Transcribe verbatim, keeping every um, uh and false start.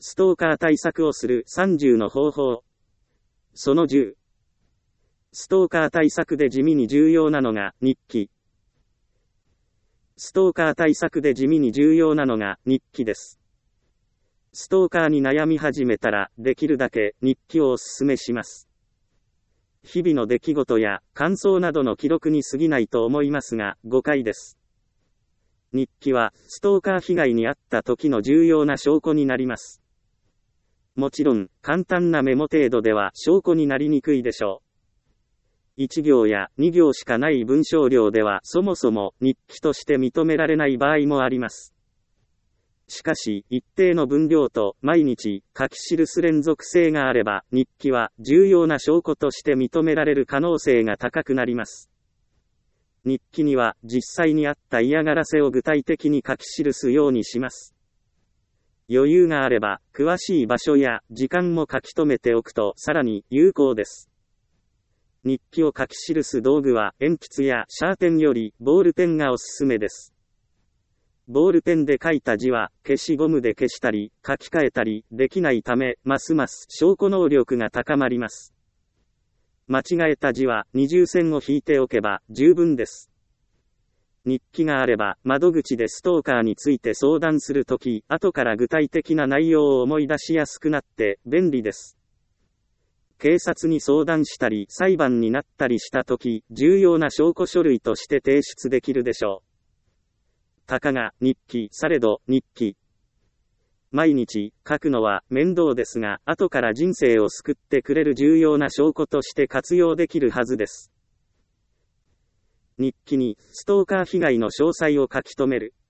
ストーカー対策をするさんじゅうの方法。そのじゅう。ストーカー対策で地味に重要なのが日記。ストーカー対策で地味に重要なのが日記です。ストーカーに悩み始めたら、できるだけ日記をお勧めします。日々の出来事や感想などの記録に過ぎないと思いますが、誤解です。日記は、ストーカー被害に遭った時の重要な証拠になります。もちろん、簡単なメモ程度では証拠になりにくいでしょう。いち行やに行しかない文章量ではそもそも日記として認められない場合もあります。しかし、一定の分量と毎日書き記す連続性があれば、日記は重要な証拠として認められる可能性が高くなります。日記には実際にあった嫌がらせを具体的に書き記すようにします。余裕があれば、詳しい場所や時間も書き留めておくとさらに有効です。日記を書き記す道具は鉛筆やシャーペンよりボールペンがおすすめです。ボールペンで書いた字は消しゴムで消したり書き換えたりできないため、ますます証拠能力が高まります。間違えた字は二重線を引いておけば十分です。日記があれば窓口でストーカーについて相談するとき、後から具体的な内容を思い出しやすくなって便利です。警察に相談したり裁判になったりしたとき、重要な証拠書類として提出できるでしょう。たかが日記されど日記。毎日書くのは面倒ですが、後から人生を救ってくれる重要な証拠として活用できるはずです。日記にストーカー被害の詳細を書き留める。